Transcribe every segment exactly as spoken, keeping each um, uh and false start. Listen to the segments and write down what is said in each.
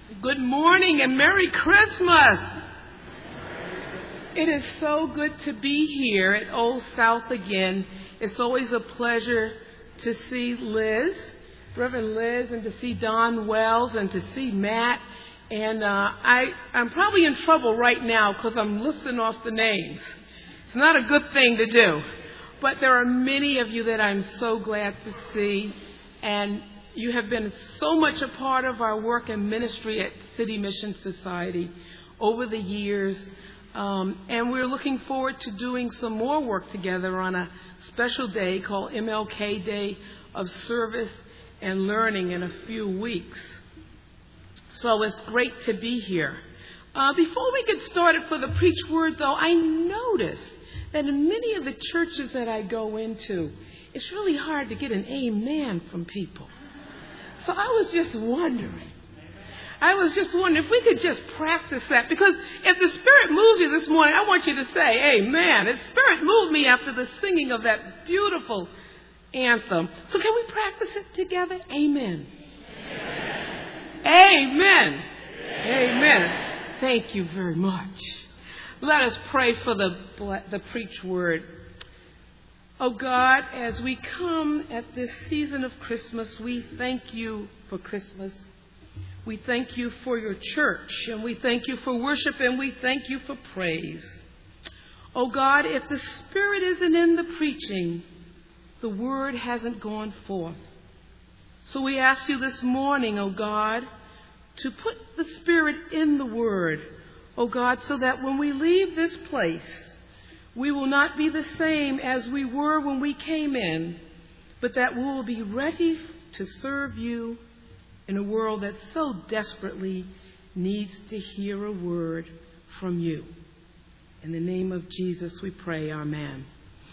Good morning and Merry Christmas. It is so good to be here at Old South again. It's always a pleasure to see Liz, Reverend Liz, and to see Don Wells and to see Matt. And uh, I, I'm probably in trouble right now because I'm listing off the names. It's not a good thing to do. But there are many of you that I'm so glad to see. And you have been so much a part of our work and ministry at City Mission Society over the years. Um, and we're looking forward to doing some more work together on a special day called M L K Day of Service and Learning in a few weeks. So it's great to be here. Uh, before we get started for the preach word, though, I noticed that in many of the churches that I go into, it's really hard to get an amen from people. So I was just wondering, I was just wondering if we could just practice that. Because if the Spirit moves you this morning, I want you to say, amen. The Spirit moved me after the singing of that beautiful anthem. So can we practice it together? Amen. Amen. Amen. Amen. Thank you very much. Let us pray for the, the preach word. Oh God, as we come at this season of Christmas, we thank you for Christmas. We thank you for your church, and we thank you for worship, and we thank you for praise. Oh God, if the Spirit isn't in the preaching, the word hasn't gone forth. So we ask you this morning, oh God, to put the Spirit in the word, oh God, so that when we leave this place, we will not be the same as we were when we came in, but that we will be ready to serve you in a world that so desperately needs to hear a word from you. In the name of Jesus we pray, amen.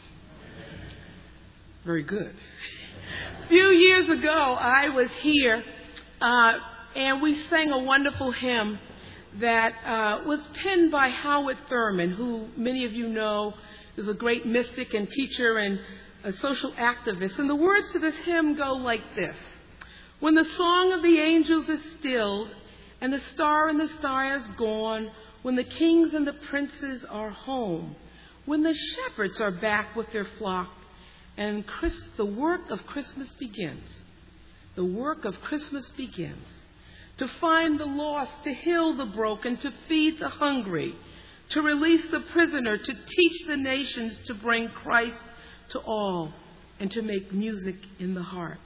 Very good. A few years ago, I was here, uh, and we sang a wonderful hymn that uh, was penned by Howard Thurman, who many of you know is a great mystic and teacher and a social activist. And the words to this hymn go like this. When the song of the angels is stilled, and the star in the sky is gone, when the kings and the princes are home, when the shepherds are back with their flock, and Chris, the work of Christmas begins, the work of Christmas begins. To find the lost, to heal the broken, to feed the hungry, to release the prisoner, to teach the nations, to bring Christ to all, and to make music in the heart.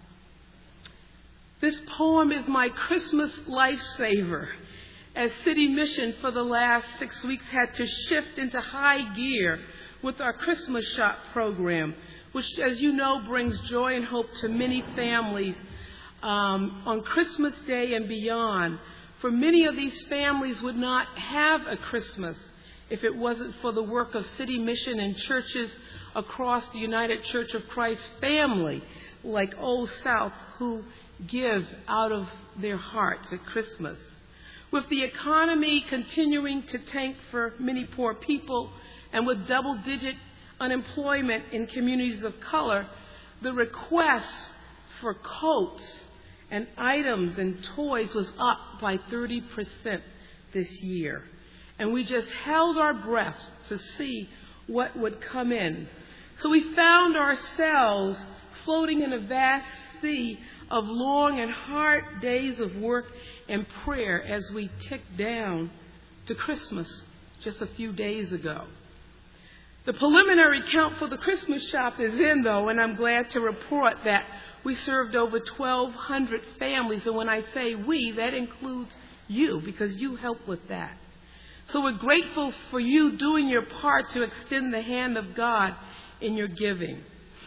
This poem is my Christmas lifesaver, as City Mission for the last six weeks had to shift into high gear with our Christmas Shop program, which, as you know, brings joy and hope to many families Um, on Christmas Day and beyond. For many of these families would not have a Christmas if it wasn't for the work of City Mission and churches across the United Church of Christ family, like Old South, who give out of their hearts at Christmas. With the economy continuing to tank for many poor people, and with double-digit unemployment in communities of color, the requests for coats and items and toys was up by thirty percent this year. And we just held our breath to see what would come in. So we found ourselves floating in a vast sea of long and hard days of work and prayer as we ticked down to Christmas just a few days ago. The preliminary count for the Christmas shop is in, though, and I'm glad to report that we served over twelve hundred families. And when I say we, that includes you, because you help with that. So we're grateful for you doing your part to extend the hand of God in your giving.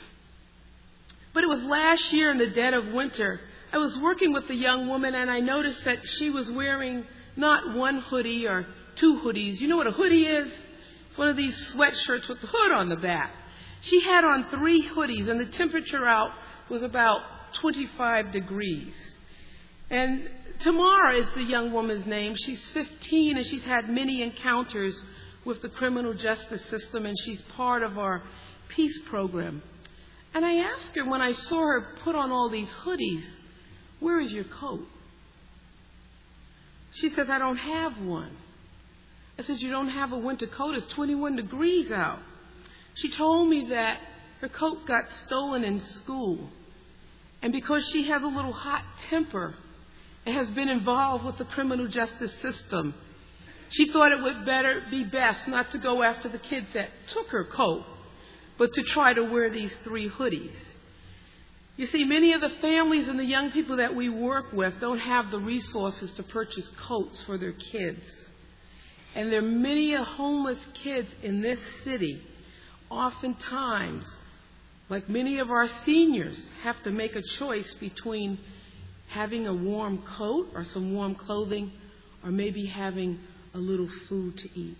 But it was last year in the dead of winter, I was working with a young woman, and I noticed that she was wearing not one hoodie or two hoodies. You know what a hoodie is? It's one of these sweatshirts with the hood on the back. She had on three hoodies, and the temperature out was about twenty-five degrees. And Tamara is the young woman's name. She's fifteen, and she's had many encounters with the criminal justice system, and she's part of our peace program. And I asked her when I saw her put on all these hoodies, where is your coat? She says, I don't have one. I said, you don't have a winter coat? It's twenty-one degrees out. She told me that her coat got stolen in school. And because she has a little hot temper and has been involved with the criminal justice system, she thought it would better be best not to go after the kids that took her coat, but to try to wear these three hoodies. You see, many of the families and the young people that we work with don't have the resources to purchase coats for their kids. And there are many homeless kids in this city. Oftentimes, like many of our seniors, have to make a choice between having a warm coat or some warm clothing, or maybe having a little food to eat.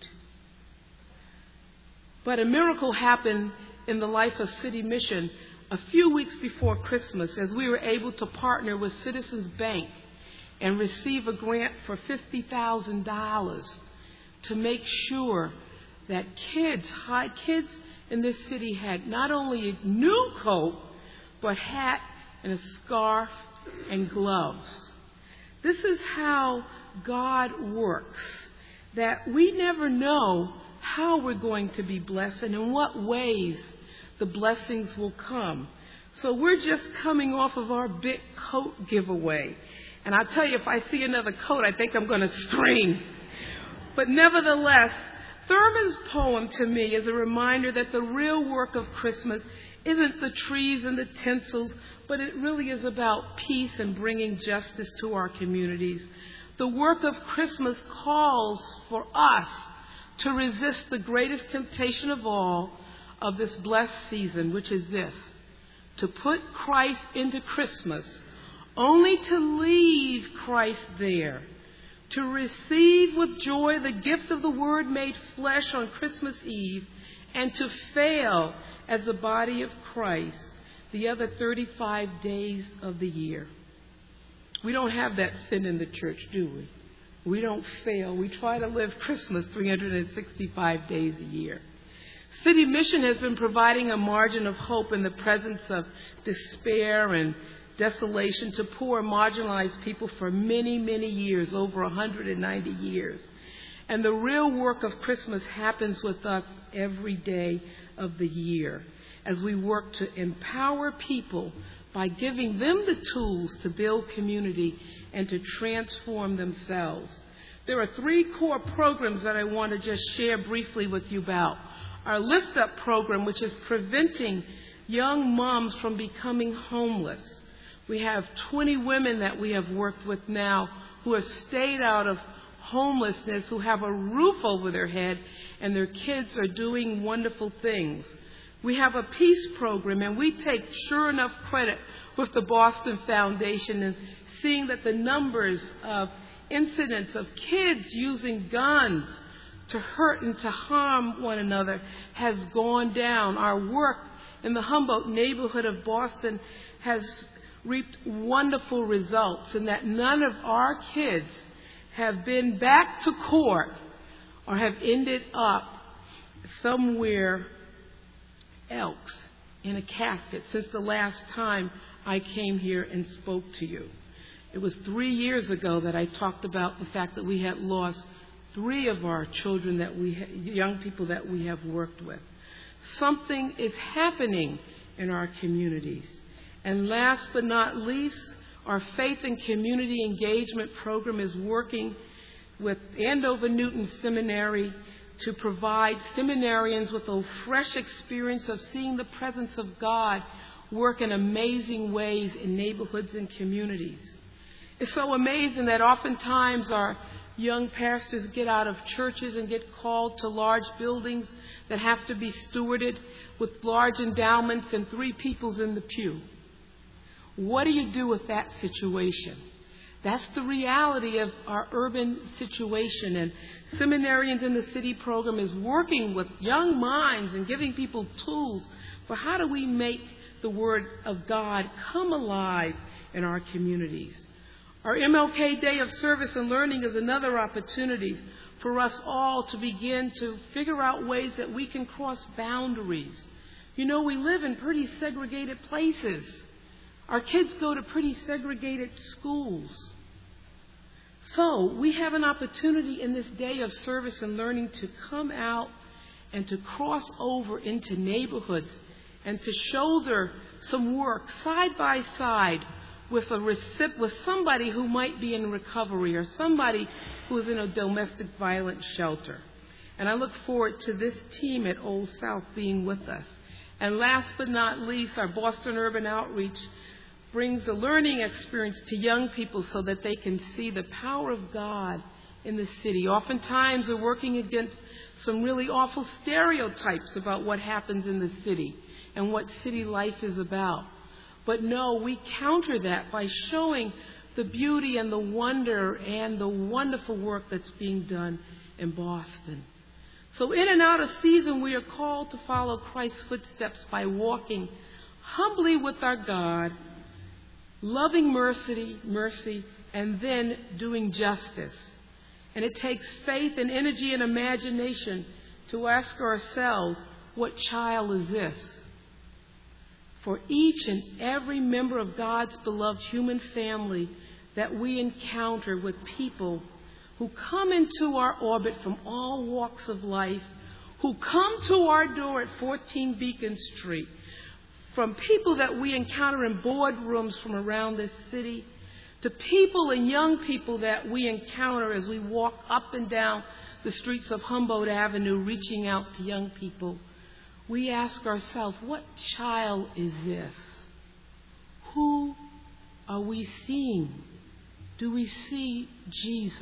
But a miracle happened in the life of City Mission a few weeks before Christmas, as we were able to partner with Citizens Bank and receive a grant for fifty thousand dollars to make sure that kids, high kids in this city, had not only a new coat, but hat and a scarf and gloves. This is how God works, that we never know how we're going to be blessed and in what ways the blessings will come. So we're just coming off of our big coat giveaway. And I'll tell you, if I see another coat, I think I'm going to scream. But nevertheless, Thurman's poem to me is a reminder that the real work of Christmas isn't the trees and the tinsels, but it really is about peace and bringing justice to our communities. The work of Christmas calls for us to resist the greatest temptation of all of this blessed season, which is this: to put Christ into Christmas, only to leave Christ there, to receive with joy the gift of the Word made flesh on Christmas Eve, and to fail as the body of Christ the other thirty-five days of the year. We don't have that sin in the church, do we? We don't fail. We try to live Christmas three hundred sixty-five days a year. City Mission has been providing a margin of hope in the presence of despair and desolation to poor, marginalized people for many, many years, over one hundred ninety years. And the real work of Christmas happens with us every day of the year as we work to empower people by giving them the tools to build community and to transform themselves. There are three core programs that I want to just share briefly with you about. Our Lift Up program, which is preventing young moms from becoming homeless. We have twenty women that we have worked with now who have stayed out of homelessness, who have a roof over their head, and their kids are doing wonderful things. We have a peace program, and we take sure enough credit with the Boston Foundation in seeing that the numbers of incidents of kids using guns to hurt and to harm one another has gone down. Our work in the Humboldt neighborhood of Boston has reaped wonderful results in that none of our kids have been back to court or have ended up somewhere else in a casket since the last time I came here and spoke to you. It was three years ago that I talked about the fact that we had lost three of our children, that we, young people that we have worked with. Something is happening in our communities. And last but not least, our Faith and Community Engagement program is working with Andover Newton Seminary to provide seminarians with a fresh experience of seeing the presence of God work in amazing ways in neighborhoods and communities. It's so amazing that oftentimes our young pastors get out of churches and get called to large buildings that have to be stewarded with large endowments and three peoples in the pew. What do you do with that situation? That's the reality of our urban situation. And Seminarians in the City program is working with young minds and giving people tools for how do we make the Word of God come alive in our communities. Our M L K Day of Service and Learning is another opportunity for us all to begin to figure out ways that we can cross boundaries. You know, we live in pretty segregated places. Our kids go to pretty segregated schools. So we have an opportunity in this day of service and learning to come out and to cross over into neighborhoods and to shoulder some work side by side with a recip- with somebody who might be in recovery or somebody who is in a domestic violence shelter. And I look forward to this team at Old South being with us. And last but not least, our Boston Urban Outreach brings a learning experience to young people so that they can see the power of God in the city. Oftentimes we're working against some really awful stereotypes about what happens in the city and what city life is about. But no, we counter that by showing the beauty and the wonder and the wonderful work that's being done in Boston. So in and out of season, we are called to follow Christ's footsteps by walking humbly with our God, loving mercy, mercy, and then doing justice. And it takes faith and energy and imagination to ask ourselves, what child is this? For each and every member of God's beloved human family that we encounter with people who come into our orbit from all walks of life, who come to our door at fourteen Beacon Street, from people that we encounter in boardrooms from around this city, to people and young people that we encounter as we walk up and down the streets of Humboldt Avenue, reaching out to young people, we ask ourselves, what child is this? Who are we seeing? Do we see Jesus?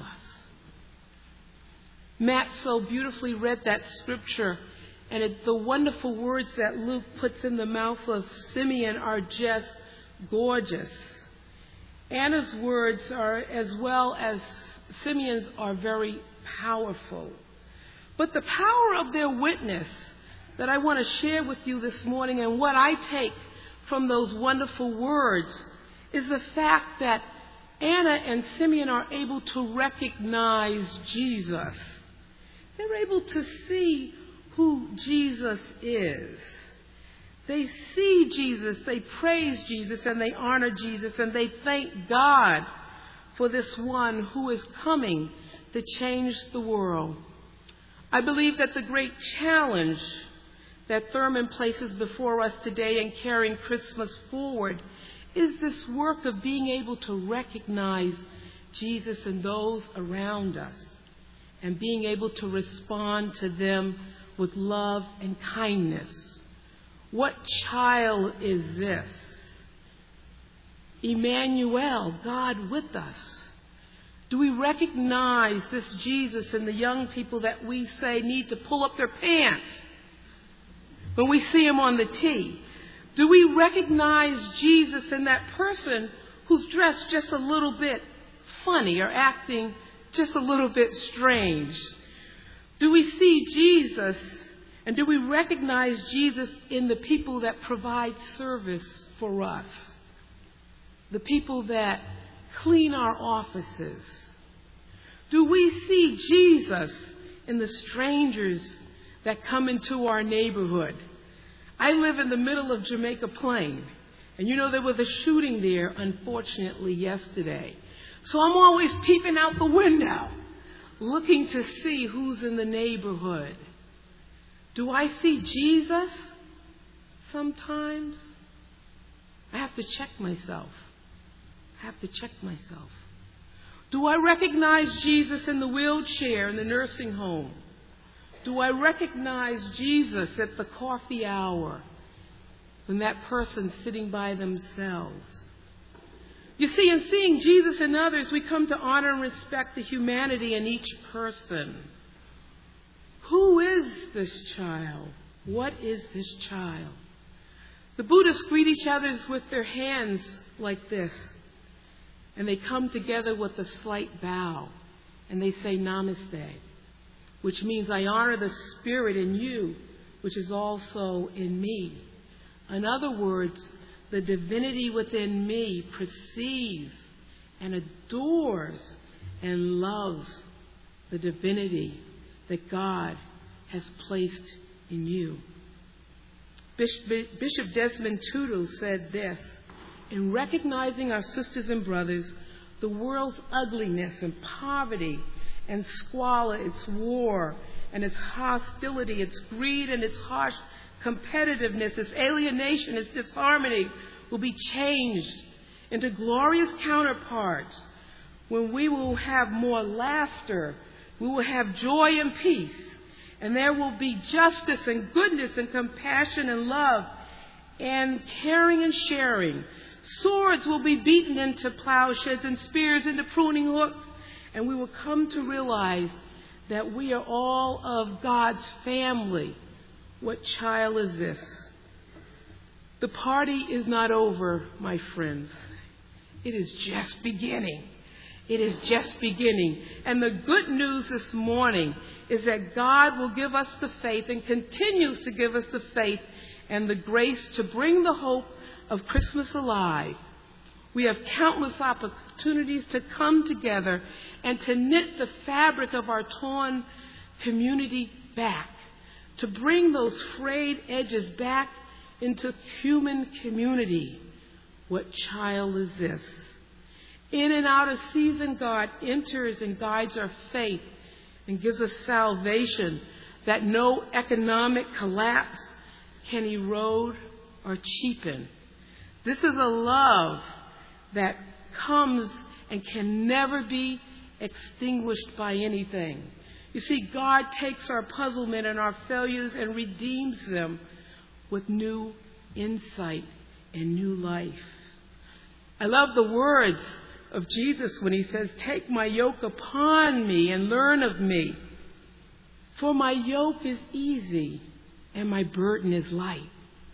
Matt so beautifully read that scripture, and it, the wonderful words that Luke puts in the mouth of Simeon are just gorgeous. Anna's words are, as well as Simeon's, are very powerful. But the power of their witness that I want to share with you this morning, and what I take from those wonderful words, is the fact that Anna and Simeon are able to recognize Jesus. They're able to see who Jesus is. They see Jesus, they praise Jesus, and they honor Jesus, and they thank God for this one who is coming to change the world. I believe that the great challenge that Thurman places before us today in carrying Christmas forward is this work of being able to recognize Jesus and those around us and being able to respond to them with love and kindness. What child is this? Emmanuel, God with us. Do we recognize this Jesus in the young people that we say need to pull up their pants when we see him on the T? Do we recognize Jesus in that person who's dressed just a little bit funny or acting just a little bit strange? Do we see Jesus, and do we recognize Jesus in the people that provide service for us? The people that clean our offices? Do we see Jesus in the strangers that come into our neighborhood? I live in the middle of Jamaica Plain, and you know there was a shooting there, unfortunately, yesterday. So I'm always peeping out the window, looking to see who's in the neighborhood. Do I see Jesus sometimes? I have to check myself. I have to check myself. Do I recognize Jesus in the wheelchair in the nursing home? Do I recognize Jesus at the coffee hour when that person's sitting by themselves? You see, in seeing Jesus in others, we come to honor and respect the humanity in each person. Who is this child? What is this child? The Buddhists greet each other with their hands like this, and they come together with a slight bow, and they say Namaste, which means I honor the spirit in you, which is also in me. In other words, the divinity within me perceives and adores and loves the divinity that God has placed in you. Bishop Desmond Tutu said this: in recognizing our sisters and brothers, the world's ugliness and poverty and squalor, its war and its hostility, its greed and its harsh competitiveness, its alienation, its disharmony will be changed into glorious counterparts when we will have more laughter, we will have joy and peace, and there will be justice and goodness and compassion and love and caring and sharing. Swords will be beaten into plowshares and spears into pruning hooks, and we will come to realize that we are all of God's family. What child is this? The party is not over, my friends. It is just beginning. It is just beginning. And the good news this morning is that God will give us the faith and continues to give us the faith and the grace to bring the hope of Christmas alive. We have countless opportunities to come together and to knit the fabric of our torn community back, to bring those frayed edges back into human community. What child is this? In and out of season, God enters and guides our faith and gives us salvation that no economic collapse can erode or cheapen. This is a love that comes and can never be extinguished by anything. You see, God takes our puzzlement and our failures and redeems them with new insight and new life. I love the words of Jesus when he says, "Take my yoke upon me and learn of me. For my yoke is easy and my burden is light."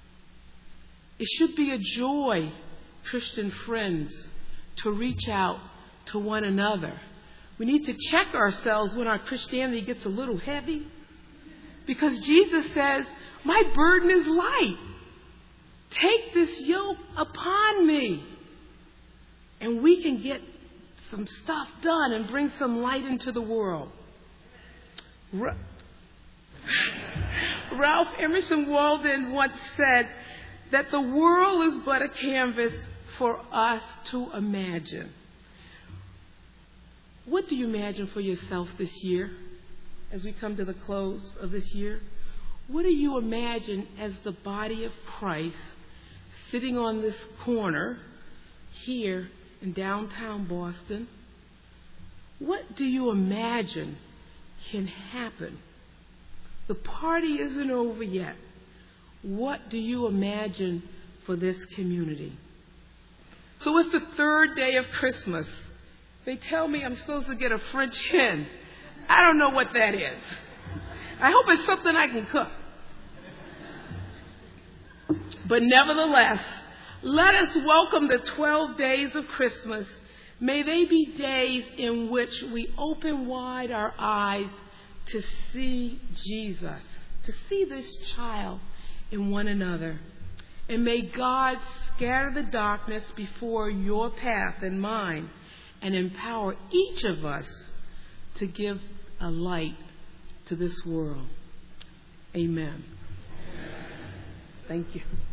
It should be a joy, Christian friends, to reach out to one another. We need to check ourselves when our Christianity gets a little heavy, because Jesus says, "My burden is light. Take this yoke upon me." And we can get some stuff done and bring some light into the world. Ra- Ralph Emerson Walden once said that the world is but a canvas for us to imagine. What do you imagine for yourself this year as we come to the close of this year? What do you imagine as the body of Christ sitting on this corner here in downtown Boston? What do you imagine can happen? The party isn't over yet. What do you imagine for this community? So it's the third day of Christmas. They tell me I'm supposed to get a French hen. I don't know what that is. I hope it's something I can cook. But nevertheless, let us welcome the twelve days of Christmas. May they be days in which we open wide our eyes to see Jesus, to see this child in one another. And may God scatter the darkness before your path and mine and empower each of us to give a light to this world. Amen. Thank you.